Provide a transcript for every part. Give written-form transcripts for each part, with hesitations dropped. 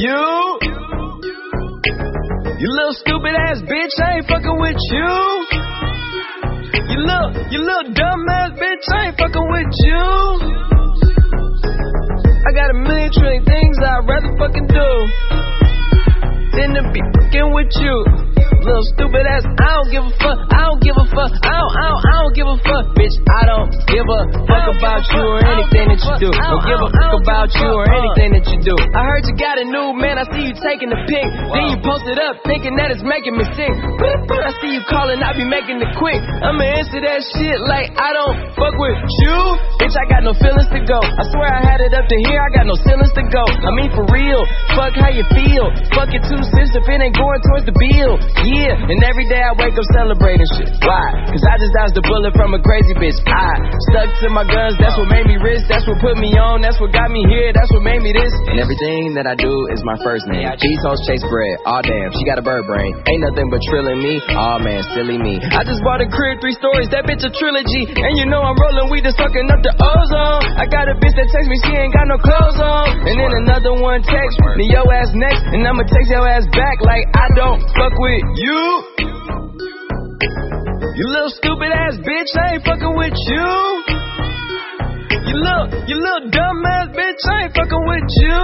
you. You little stupid ass bitch, I ain't fucking with you. You little dumb ass bitch, I ain't fucking with you. I got a million trillion things I'd rather fucking do than to be fucking with you. Little stupid ass, I don't give a fuck, I don't give a fuck, I don't give a fuck, bitch. I don't give a fuck about you or anything that you do. Don't give a fuck about you or anything that you do. I heard you got a new man, I see you taking the pic. Then you post it up, thinking that it's making me sick. I see you calling, I be making it quick. I'ma answer that shit like I don't fuck with you. Bitch, I got no feelings to go. I swear I had it up to here, I got no ceilings to go. I mean for real, fuck how you feel. Fuck it 2 cents if it ain't going towards the bill. Yeah, and every day I wake up celebrating shit. Why? Cause I just dodged a bullet from a crazy bitch. I stuck to my guns, that's what made me rich. That's what put me on, that's what got me here. That's what made me this. And everything that I do is my first name. These hoes chase bread, aw damn, she got a bird brain. Ain't nothing but trilling me, aw man, silly me. I just bought a crib, 3 stories, that bitch a trilogy. And you know I'm rolling weed and sucking up the ozone. I got a bitch that texts me, she ain't got no clothes on. And then another one text me, your ass next. And I'ma text your ass back like I don't fuck with you. You little stupid ass bitch, I ain't fucking with you. You little dumb ass bitch, I ain't fucking with you.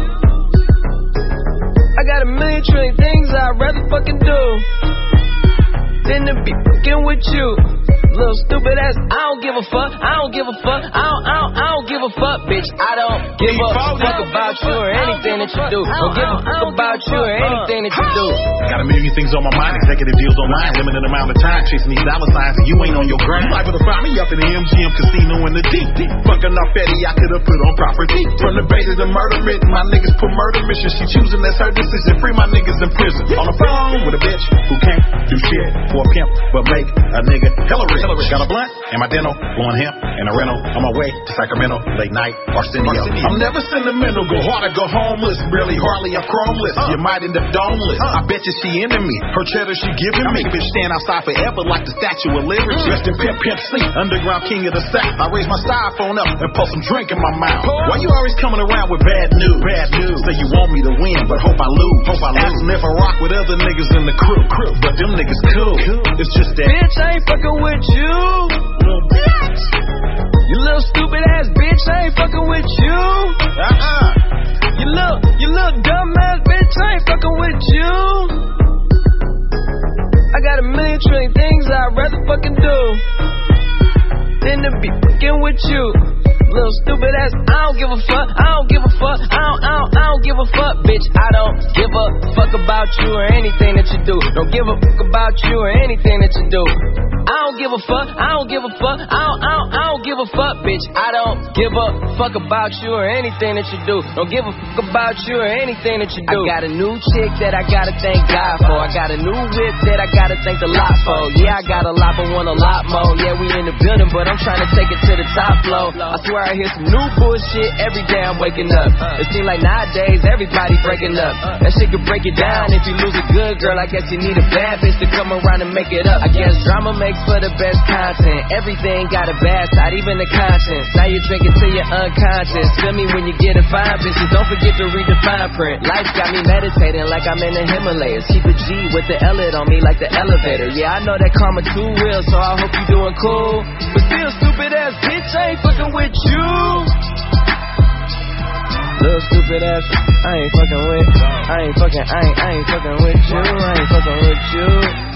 I got a million trillion things I'd rather fucking do than to be fucking with you. Little stupid ass, I don't give a fuck, I don't give a fuck, I don't give a fuck, bitch. I don't give a fuck about you or anything that you do. Don't give a fuck about you or anything that you do. Got a million things on my mind, executive deals online, limited amount of time, chasing these dollar signs, and you ain't on your grind. You liable to find me up in the MGM casino in the deep. Fucking off Betty, I could've put on property. From the bait to the murder writ, my niggas put murder mission. She choosing, that's her decision. Free my niggas in prison. On the phone with a bitch who can't do shit for a pimp, but make a nigga hella rich. Got a blunt and my dental, blowing hemp and a rental. On my way to Sacramento, late night, Arsenio. I'm never sentimental, go hard or go homeless. Barely, hardly a chromeless. You might end up domeless. I bet you she into me. Her cheddar she giving me. Bitch stand outside forever like the Statue of Liberty. Dressed in pimp C, underground king of the South. I raise my styrofoam up and pour some drink in my mouth. Why you always coming around with bad news? Say you want me to win, but hope I lose. Ask them if I rock with other niggas in the crew. But them niggas cool. It's just that bitch, I ain't fucking with you. Little bitch. You little stupid ass bitch, I ain't fucking with you. You little dumb ass bitch, I ain't fucking with you. I got a million trillion things I'd rather fucking do than to be fucking with you. Little stupid ass, I don't give a fuck, I don't give a fuck, I don't give a fuck, bitch. I don't give a fuck about you or anything that you do. Don't give a fuck about you or anything that you do. I don't give a fuck, I don't give a fuck, I don't give a fuck, bitch. I don't give a fuck about you or anything that you do. Don't give a fuck about you or anything that you do. I got a new chick that I gotta thank God for. I got a new whip that I gotta thank the lot for. Yeah, I got a lot, but want a lot more. Yeah, we in the building, but I'm trying to take it to the top floor. I swear I hear some new bullshit every day I'm waking up. It seems like nowadays everybody breaking up. That shit could break it down if you lose a good girl. I guess you need a bad bitch to come around and make it up. I guess drama makes for the best content. Everything got a bad side, even the conscience. Now you're drinking till you're unconscious. Feel me when you get a fine bitches. Don't forget to read the fine print. Life got me meditating like I'm in the Himalayas. Keep a G with the L-it on me like the elevator. Yeah, I know that karma too real, so I hope you doing cool. But still, stupid ass bitch, I ain't fucking with you. Little stupid ass, I ain't fucking with you. I ain't fucking with you.